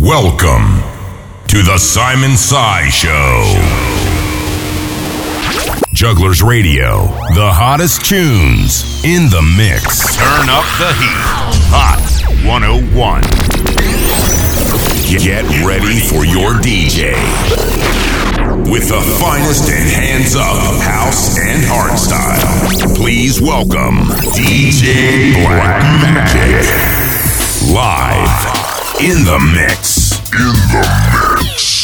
Welcome to the Simon Sy Show. Jugglers Radio, the hottest tunes in the mix. Turn up the heat. Hot 101. Get ready for your DJ with the finest in hands-up house and hardstyle. Please welcome DJ Black Magic. Live in the mix.